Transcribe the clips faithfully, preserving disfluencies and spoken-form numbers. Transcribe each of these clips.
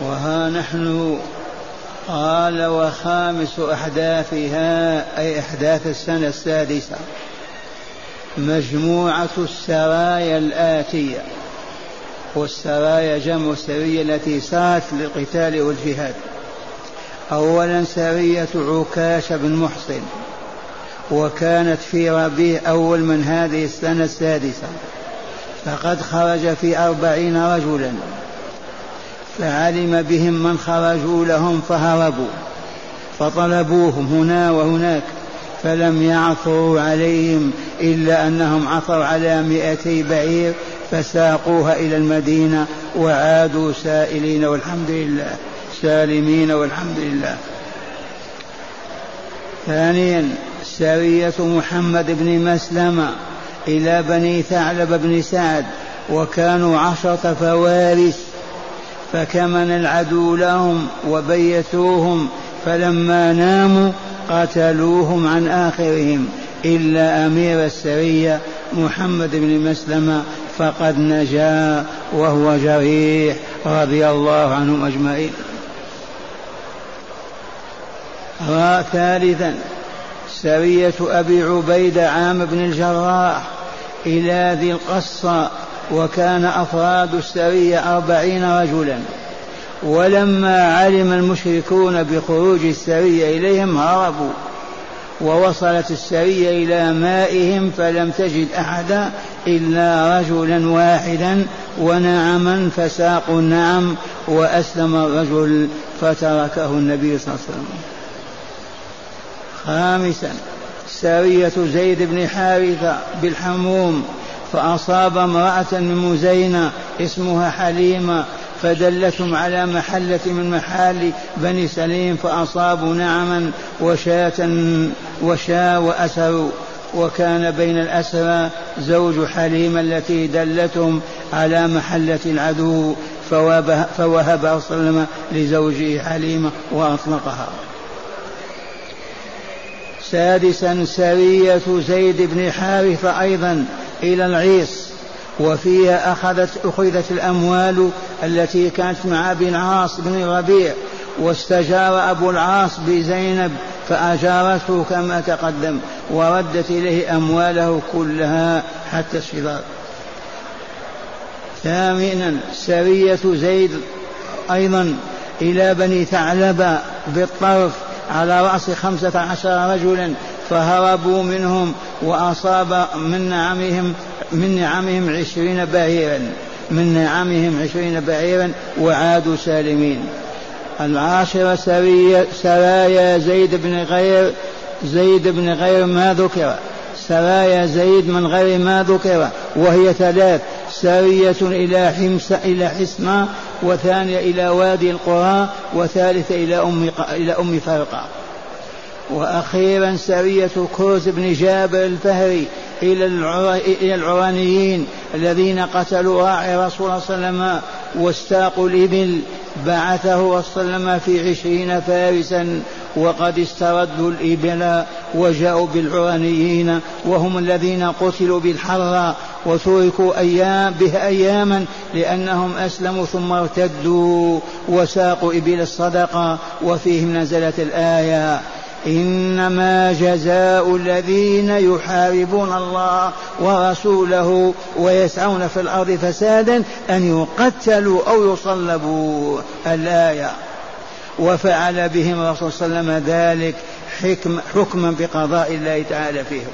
وها نحن. قال وخامس أحداثها أي أحداث السنة السادسة مجموعة السرايا الآتية، والسرايا جمع السرية التي سارت للقتال والجهاد. أولا سرية عكاش بن محصن، وكانت في ربيع أول من هذه السنة السادسة، فقد خرج في أربعين رجلا، فعلم بهم من خرجوا لهم فهربوا، فطلبوهم هنا وهناك فلم يعثروا عليهم إلا أنهم عثروا على مئتي بعير فساقوها إلى المدينة وعادوا سائلين والحمد لله، سالمين والحمد لله. ثانيا سرية محمد بن مسلمة إلى بني ثعلب بن سعد، وكانوا عشرة فوارس، فكمن العدو لهم وبيتوهم، فلما ناموا قتلوهم عن آخرهم إلا أمير السرية محمد بن مسلمة، فقد نجا وهو جريح رضي الله عنهم أجمعين. ثالثا سرية أبي عبيدة عامر بن الجراح إلى ذي القصة، وكان أفراد السرية أربعين رجلا، ولما علم المشركون بخروج السرية إليهم هربوا، ووصلت السرية إلى مائهم فلم تجد أحدا إلا رجلا واحدا ونعما، فساقوا النعم وأسلم الرجل فتركه النبي صلى الله عليه وسلم. خامسا سرية زيد بن حارثة بالحموم، فأصاب امرأة من مزينة اسمها حليمة، فدلتهم على محلة من محال بني سليم، فأصابوا نعما وشاة وشاة وأسروا، وكان بين الأسرى زوج حليمة التي دلتهم على محلة العدو، فوهبها صلى الله عليه وسلم لزوجه حليمة وأطلقها. سادسا سرية زيد بن حارثة أيضا إلى العيص، وفيها أخذت أخذت الأموال التي كانت مع أبي العاص بن الربيع، واستجار أبو العاص بزينب فأجارته كما تقدم، وردت إليه أمواله كلها حتى الشرار. ثامنا سرية زيد أيضا إلى بني ثعلبة بالطرف على رأس خمسة عشر رجلا، فهربوا منهم، وأصاب من نعمهم من نعمهم عشرين بعيرا من نعمهم عشرين بعيرا وعادوا سالمين. العاشرة سرية سرايا زيد بن غير زيد بن غير ما ذكر سرايا زيد من غير ما ذكر، وهي ثلاث: سرية إلى حمص إلى حسمة، وثانية إلى وادي القرى، وثالثة إلى أم إلى أم فرقة. وأخيرا سرية كوز بن جابر الفهري إلى العرانيين الذين قتلوا راعي رسول الله صلى الله عليه وسلم واستاقوا الإبل، بعثه صلى الله عليه وسلم في عشرين فارسا، وقد استردوا الإبل وجاءوا بالعرانيين، وهم الذين قتلوا بالحرة وتركوا أيام به أياما لأنهم أسلموا ثم ارتدوا وساقوا إبل الصدقة، وفيهم نزلت الآية: إنما جزاء الذين يحاربون الله ورسوله ويسعون في الأرض فسادا أن يقتلوا أو يصلبوا. الآية. وفعل بهم الرسول صلى الله عليه وسلم ذلك حكم حكما بقضاء الله تعالى فيهم.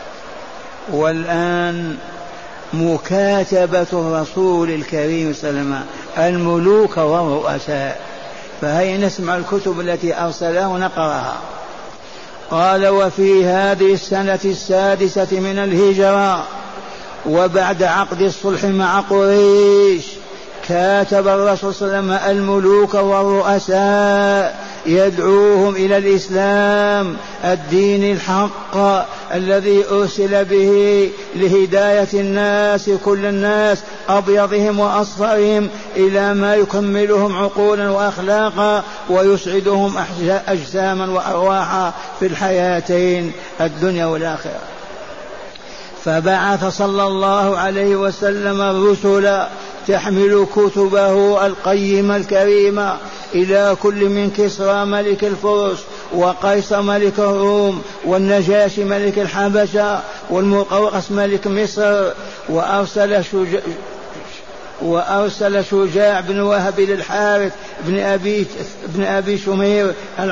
والآن مكاتبة الرسول الكريم صلى الله عليه وسلم الملوك والرؤساء، فهي نسمع الكتب التي أرسلها ونقرأها. قال: وفي هذه السنة السادسة من الهجرة، وبعد عقد الصلح مع قريش، كاتب الرسول صلى الله عليه وسلم الملوك والرؤساء يدعوهم إلى الإسلام الدين الحق الذي أرسل به لهداية الناس كل الناس أبيضهم وأصفرهم إلى ما يكملهم عقولا وأخلاقا ويسعدهم أجساما وأرواحا في الحياتين الدنيا والآخرة. فبعث صلى الله عليه وسلم الرسل تحمل كتبه القيمة الكريمة إلى كل من كسرى ملك الفرس وقيصر ملك الروم والنجاشي ملك الحبشة والمقوقس ملك مصر، وأرسل شجاع وأرسل شجاع بن وهب للحارث بن أبي, بن أبي شمير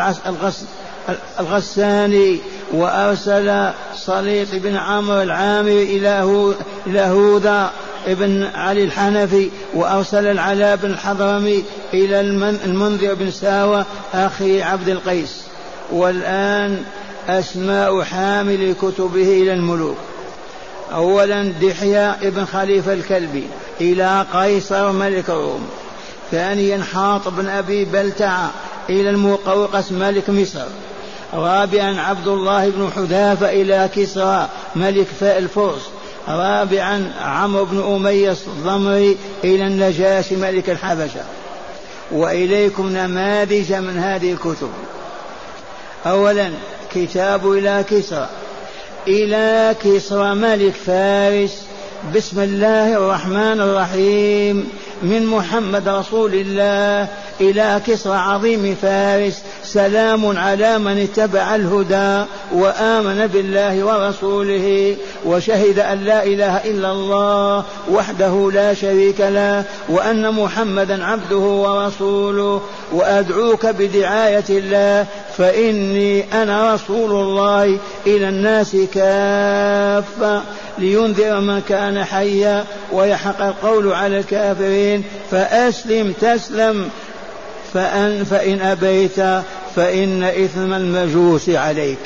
الغساني، وأرسل صليط بن عمرو العامري إلى هوذا ابن علي الحنفي، وأرسل العلاء بن الحضرمي إلى المنذر بن ساوى أخي عبد القيس. والآن أسماء حامل كتبه إلى الملوك: أولا دحية ابن خليفة الكلبي إلى قيصر ملك الروم. ثانيا حاطب بن أبي بلتعة إلى المقوقس ملك مصر. رابعا عبد الله بن حذافة إلى كسرى ملك الفرس. رابعا عمرو بن أمية الضمري إلى النجاشي ملك الحبشة. وإليكم نماذج من هذه الكتب. أولا كتاب إلى كسرى إلى كسرى ملك فارس. بسم الله الرحمن الرحيم، من محمد رسول الله إلى كسرى عظيم فارس، سلام على من اتبع الهدى وآمن بالله ورسوله وشهد أن لا إله إلا الله وحده لا شريك له وأن محمدا عبده ورسوله، وأدعوك بدعاية الله فإني أنا رسول الله إلى الناس كافة لينذر من كان حيا ويحق القول على الكافرين، فأسلم تسلم فأن فإن أبيت فإن إثم المجوس عليك.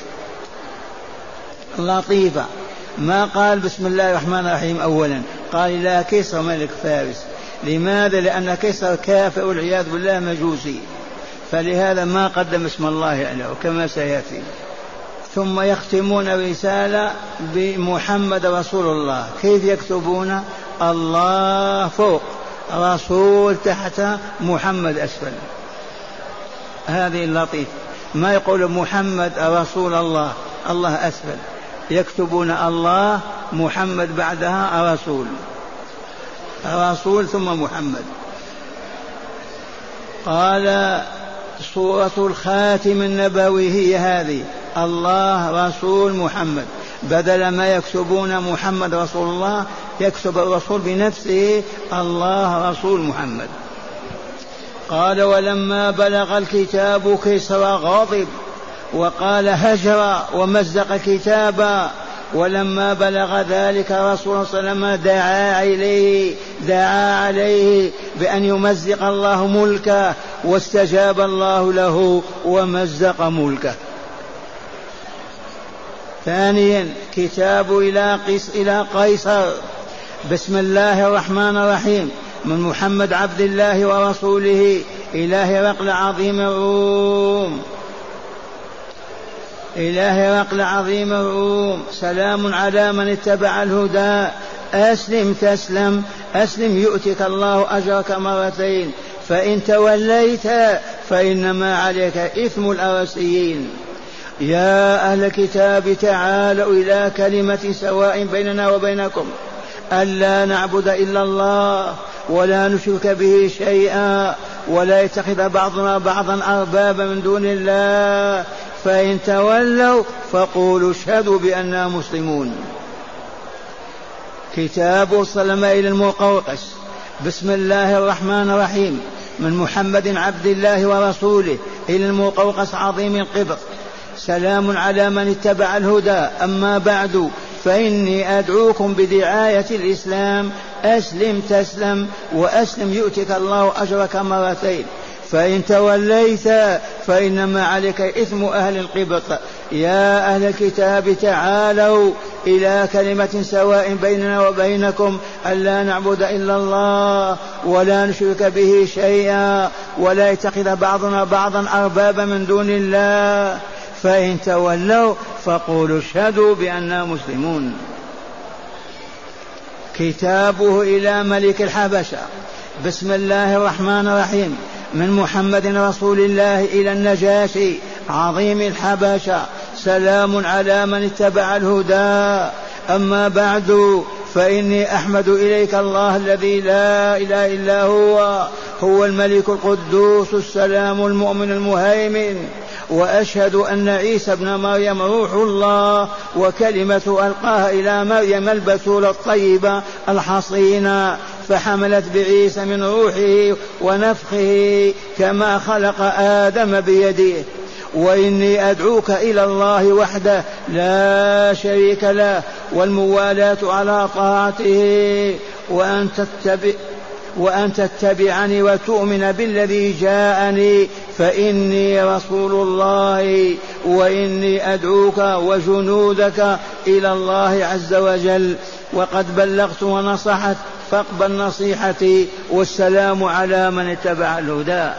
لطيفة، ما قال بسم الله الرحمن الرحيم أولا، قال لا كسرى ملك فارس. لماذا؟ لأن كسرى كافر والعياذ بالله مجوسي، فلهذا ما قدم اسم الله عليه كما سيأتي. ثم يختمون الرسالة بمحمد رسول الله. كيف يكتبون؟ الله فوق، رسول تحت، محمد أسفل. هذه اللطيفة، ما يقول محمد رسول الله، الله أسفل، يكتبون الله محمد بعدها رسول، رسول ثم محمد. قال سورة الخاتم النبوي هي هذه، الله رسول محمد، بدل ما يكتبون محمد رسول الله يكتب الرسول بنفسه الله رسول محمد. قال ص بلغ الكتاب كسرى غاضب وقال هجر ومزق الكتاب، ولما بلغ ذلك رسول صلى الله عليه وسلم دعا إليه دعا عليه بأن يمزق الله ملكه، واستجاب الله له ومزق ملكه. ثانيا كتاب إلى قيس إلى قيصر. بسم الله الرحمن الرحيم، من محمد عبد الله ورسوله إلى هرقل عظيم الروم إلى هرقل عظيم الروم، سلام على من اتبع الهدى، أسلم تسلم، أسلم يؤتك الله أجرك مرتين، فإن توليت فإنما عليك إثم الأرسيين. يا أهل الكتاب تعالوا إلى كلمة سواء بيننا وبينكم ألا نعبد إلا الله ولا نشرك به شيئا ولا يتخذ بعضنا بعضا أربابا من دون الله، فإن تولوا فقولوا اشهدوا بأننا مسلمون. كتاب سلم إلى المقوقس. بسم الله الرحمن الرحيم، من محمد عبد الله ورسوله إلى المقوقس عظيم القبط، سلام على من اتبع الهدى، أما بعد فإني أدعوكم بدعاية الإسلام، أسلم تسلم، وأسلم يؤتك الله أجرك مرتين، فإن توليت فإنما عليك إثم أهل القبط. يا أهل الكتاب تعالوا إلى كلمة سواء بيننا وبينكم ألا نعبد إلا الله ولا نشرك به شيئا ولا يتخذ بعضنا بعضا أربابا من دون الله، فإن تولوا فقولوا اشهدوا بأننا مسلمون. كتابه إلى ملك الحبشة. بسم الله الرحمن الرحيم، من محمد رسول الله إلى النجاشي عظيم الحبشة، سلام على من اتبع الهدى، أما بعد فإني أحمد إليك الله الذي لا إله إلا هو هو الملك القدوس السلام المؤمن المهيمن، وأشهد أن عيسى ابن مريم روح الله وكلمة ألقاها إلى مريم البتول الطيبة الحصينة، فحملت بعيسى من روحه ونفخه كما خلق آدم بيده. وإني أدعوك إلى الله وحده لا شريك له والموالاة على طاعته، وأن تتبع وأن تتبعني وتؤمن بالذي جاءني فإني رسول الله، وإني أدعوك وجنودك إلى الله عز وجل، وقد بلغت ونصحت فاقبل نصيحتي، والسلام على من اتبع الهدى.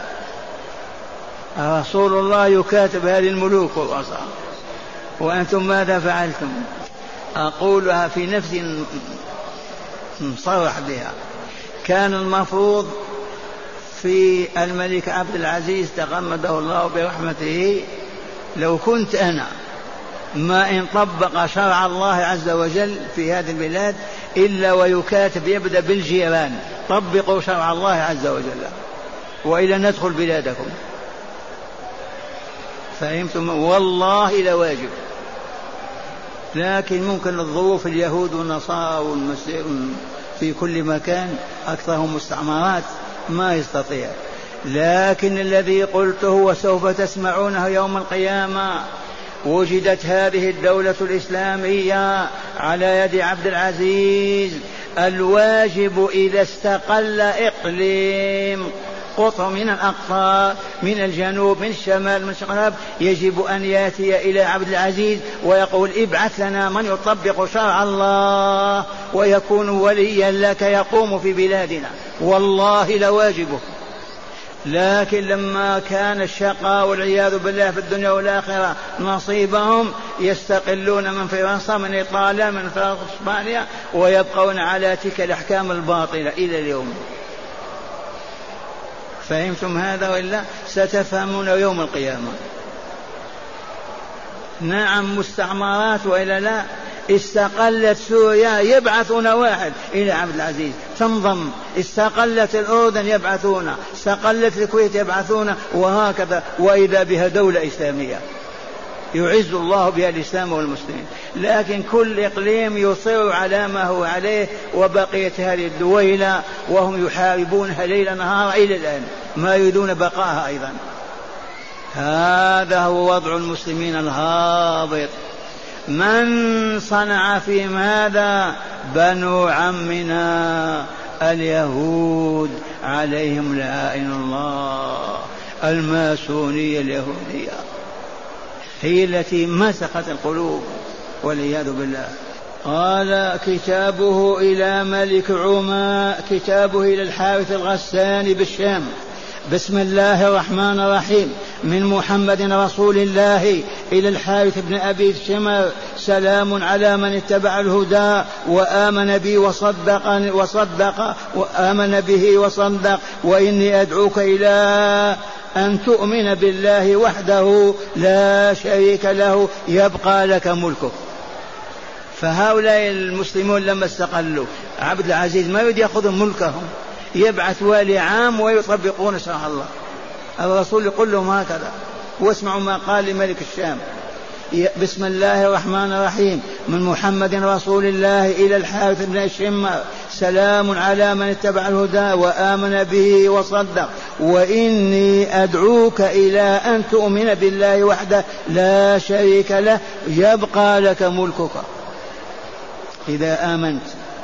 رسول الله يكاتب هذه الملوك والوصا، وأنتم ماذا فعلتم؟ أقولها في نفسي مصرح بها. كان المفروض في الملك عبد العزيز تغمده الله برحمته، لو كنت أنا ما إن طبق شرع الله عز وجل في هذه البلاد إلا ويكاتب يبدأ بالجيران طبقوا شرع الله عز وجل وإلا ندخل بلادكم. فهمتم؟ والله لواجب، لكن ممكن الظروف اليهود والنصارى والمسلمين في كل مكان أكثرهم مستعمرات ما يستطيع. لكن الذي قلته وسوف تسمعونه يوم القيامة، وجدت هذه الدولة الإسلامية على يد عبد العزيز. الواجب إذا استقل إقليم قطر من الأقطار من الجنوب من الشمال من الشمال، يجب أن يأتي إلى عبد العزيز ويقول ابعث لنا من يطبق شرع الله ويكون وليا لك يقوم في بلادنا، والله لواجبه. لكن لما كان الشقاء والعياذ بالله في الدنيا والآخرة نصيبهم، يستقلون من فرنسا من إيطاليا من إسبانيا ويبقون على تلك الأحكام الباطلة إلى اليوم. فهمتم هذا وإلا؟ ستفهمون يوم القيامة. نعم مستعمرات وإلا لا؟ استقلت سوريا يبعثون واحد إلى عبد العزيز تنضم، استقلت الأردن يبعثون، استقلت الكويت يبعثون، وهكذا، وإذا بها دولة إسلامية يعز الله بها الإسلام والمسلمين. لكن كل إقليم يصر على ما هو عليه، وبقية هذه الدويلة وهم يحاربونها ليل نهار إلى الآن ما يريدون بقاها أيضا. هذا هو وضع المسلمين الهابط. من صنع في هذا؟ بنو عمنا اليهود عليهم لعائن الله، الماسونية اليهودية هي التي مسخت القلوب والعياذ بالله. قال كتابه إلى ملك عمان، كتابه إلى الحارث الغساني بالشام. بسم الله الرحمن الرحيم. من محمد رسول الله إلى الحارث بن أبي شمر، سلام على من اتبع الهدى وآمن بي وصدق وصدق وآمن به وصدق، وإني أدعوك إلى أن تؤمن بالله وحده لا شريك له يبقى لك ملكه. فهؤلاء المسلمون لما استقلوا عبد العزيز ما يريد يأخذ ملكهم، يبعث والي عام ويطبقون شرع الله. الرسول يقول لهم هكذا. واسمعوا ما قال لملك الشام. بسم الله الرحمن الرحيم. من محمد رسول الله إلى الحارث بن شمر، سلام على من اتبع الهدى وآمن به وصدق، وإني أدعوك إلى أن تؤمن بالله وحده لا شريك له يبقى لك ملكك إذا آمنت.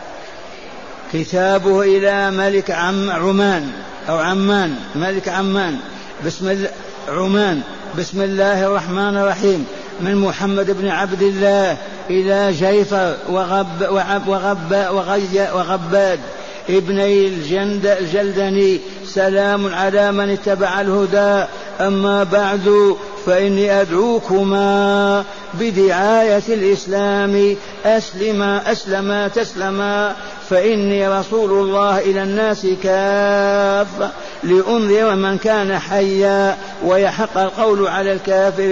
كتابه إلى ملك عم عمان أو عمان ملك عمان. بسم الله عمان. بسم الله الرحمن الرحيم. من محمد بن عبد الله إلى جيفر وغب وغب وغب وغباد ابني الجند الجلدني، سلام على من اتبع الهدى. أما بعد فإني أدعوكما بدعاية الإسلام أسلما أسلما تسلما، فإني رسول الله إلى الناس كافة لأنذر من كان حيا ويحق القول على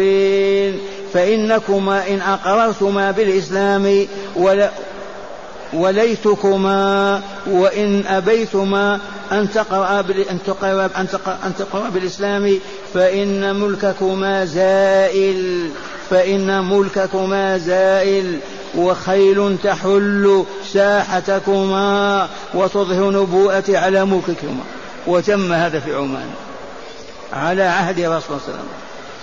الكافرين. فإنكما إن أقررتما بالإسلام ولا وليتكما وإن أبيتما أن تقرأ أن تقرأ بالإسلام فإن ملككما زائل فإن ملككما زائل وخيل تحل ساحتكما وتظهر نبوءة على ملككما. وتم هذا في عمان على عهد رسول الله صلى الله عليه وسلم.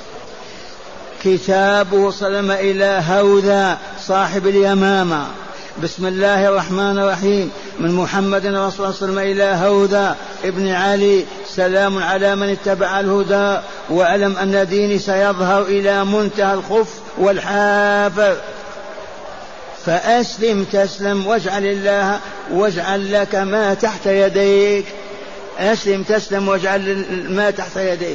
كتابه صلى الله عليه وسلم إلى هوذا صاحب اليمامة. بسم الله الرحمن الرحيم. من محمد رسول الله صلى الله عليه وسلم إلى هوذا ابن علي. سلام على من اتبع الهدى واعلم أن ديني سيظهر إلى منتهى الخف والحافر فأسلم تسلم واجعل الله واجعل لك ما تحت يديك. أسلم تسلم واجعل ما تحت يديك.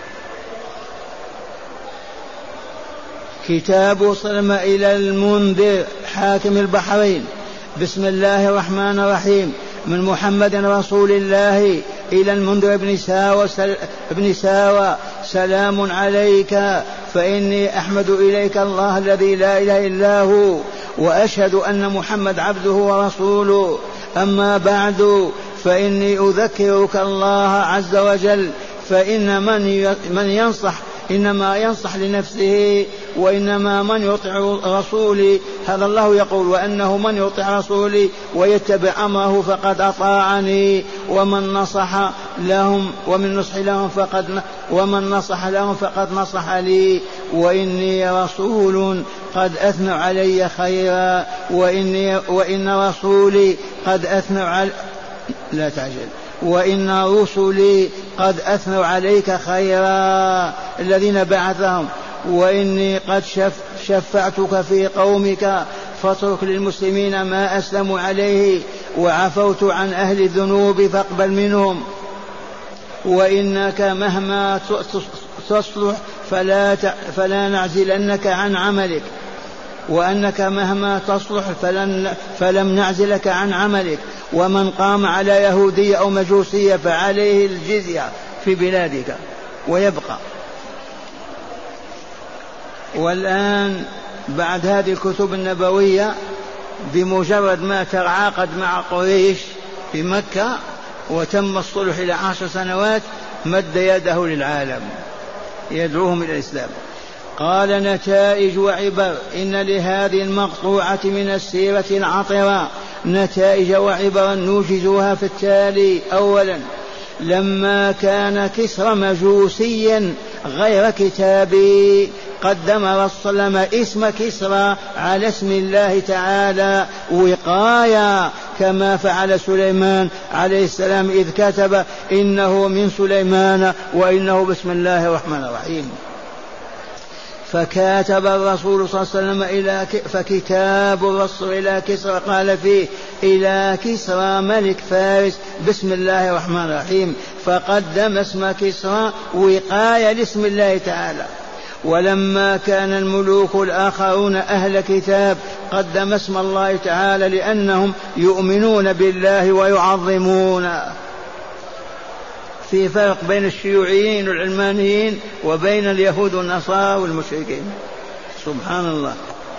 كتاب صلم إلى المنذر حاكم البحرين. بسم الله الرحمن الرحيم. من محمد رسول الله إلى المنذر بن ساوى, بن ساوى سلام عليك فإني أحمد إليك الله الذي لا إله إلا هو وأشهد أن محمد عبده ورسوله. أما بعد فإني أذكرك الله عز وجل فإن من من ينصح إنما ينصح لنفسه وإنما من يطع رسولي هذا الله يقول وأنه من يطع رسولي ويتبع أمره فقد أطاعني ومن نصح لهم ومن نصح لهم فقد ومن نصح لهم فقد نصح لي وإني رسول قد أثنى علي خيرا وإني وإن رسولي قد أثنى علي لا تعجل وإن رسلي قد أثنوا عليك خيرا الذين بعثهم وإني قد شف شفعتك في قومك فاترك للمسلمين ما أسلموا عليه وعفوت عن أهل الذنوب فاقبل منهم وإنك مهما تصلح فلا, فلا نعزلنك عن عملك وأنك مهما تصلح فلن فلم نعزلك عن عملك ومن قام على يهودية أو مجوسية فعليه الجزية في بلادك ويبقى. والآن بعد هذه الكتب النبوية بمجرد ما تعاقد مع قريش في مكة وتم الصلح إلى عشر سنوات مد يده للعالم يدعوهم إلى الإسلام. قال نتائج وعبر. إن لهذه المقطوعة من السيرة العطرة نتائج وعبرا نوجزها في التالي. أولا لما كان كسرى مجوسيا غير كتابي قدم رسول الله اسم كسرى على اسم الله تعالى وقاية كما فعل سليمان عليه السلام إذ كتب إنه من سليمان وإنه بسم الله الرحمن الرحيم. فكاتب الرسول صلى الله عليه وسلم إلى فكتاب الرسول إلى كسرى قال فيه إلى كسرى ملك فارس بسم الله الرحمن الرحيم فقدم اسم كسرى وقاية لاسم الله تعالى. ولما كان الملوك الآخرون أهل كتاب قدم اسم الله تعالى لأنهم يؤمنون بالله ويعظمونه. في فرق بين الشيوعيين والعلمانيين وبين اليهود والنصارى والمشركين سبحان الله.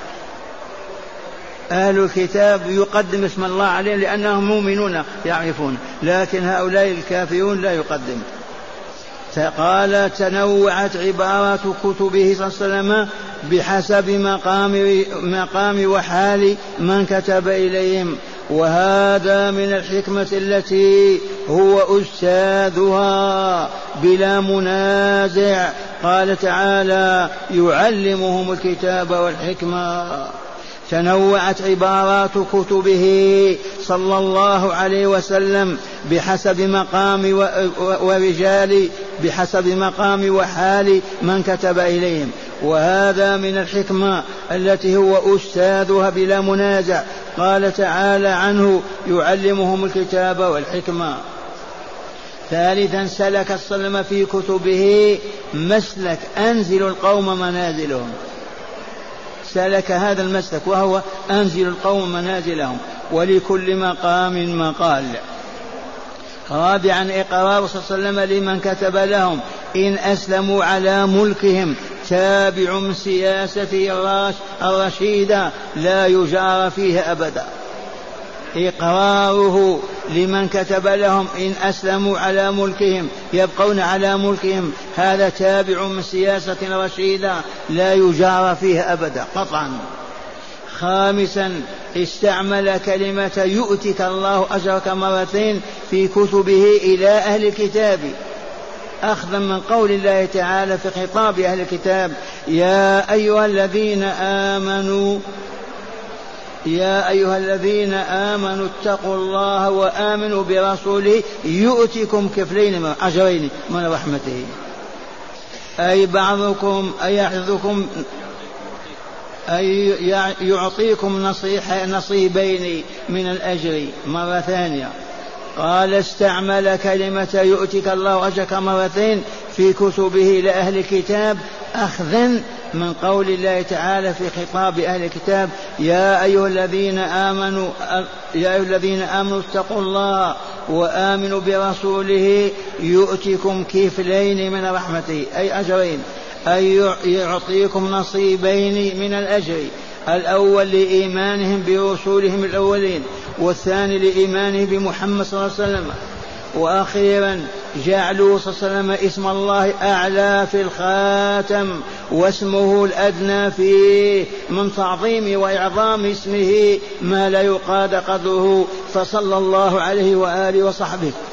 أهل الكتاب يقدم اسم الله عليه لأنهم مؤمنون يعرفون لكن هؤلاء الكافرون لا يقدم. قال تنوعت عبارات كتبه صلى الله عليه وسلم بحسب مقام, مقام وحال من كتب إليهم وهذا من الحكمة التي هو أستاذها بلا منازع. قال تعالى يعلمهم الكتاب والحكمة. تنوعت عبارات كتبه صلى الله عليه وسلم بحسب مقام ورجال بحسب مقام وحال من كتب إليهم وهذا من الحكمة التي هو أستاذها بلا منازع. قال تعالى عنه يعلمهم الكتاب والحكمة. ثالثا سلك الصلم في كتبه مسلك أنزل القوم منازلهم. سلك هذا المسلك وهو أنزل القوم منازلهم ولكل مقام مقال. رابعا إقرار صلى الله عليه وسلم لمن كتب لهم إن أسلموا على ملكهم تابع من سياسته الرشيدة لا يجار فيها أبدا. إقراره لمن كتب لهم إن أسلموا على ملكهم يبقون على ملكهم، هذا تابع من سياسة رشيدة لا يجار فيها أبدا قطعا. خامسا استعمل كلمة يؤتك الله أجرك مرتين في كتبه إلى أهل الكتاب، أخذا من قول الله تعالى في خطاب أهل الكتاب: يا أيها الذين آمنوا يا أيها الذين آمنوا اتقوا الله وآمنوا برسوله يؤتكم كفلين من أجرين من رحمته، أي بعضكم أي يحفظكم أي يعطيكم نصيحة نصيبين من الأجر مرة ثانية. قال استعمل كلمة يؤتك الله أجرك مرتين في كتبه لأهل الكتاب أخذا من قول الله تعالى في خطاب أهل الكتاب: يا أيها الذين آمنوا يا أيها الذين آمنوا اتقوا الله وآمنوا برسوله يؤتكم كفلين من رحمته، أي أجرين، أي يعطيكم نصيبين من الأجر، الأول لإيمانهم برسولهم الأولين، والثاني لإيمانهم بمحمد صلى الله عليه وسلم. وأخيرا جعلوا صلى الله عليه وسلم اسم الله أعلى في الخاتم واسمه الأدنى فيه، من تعظيم وإعظام اسمه ما لا يقاد قدره، فصلى الله عليه وآله وصحبه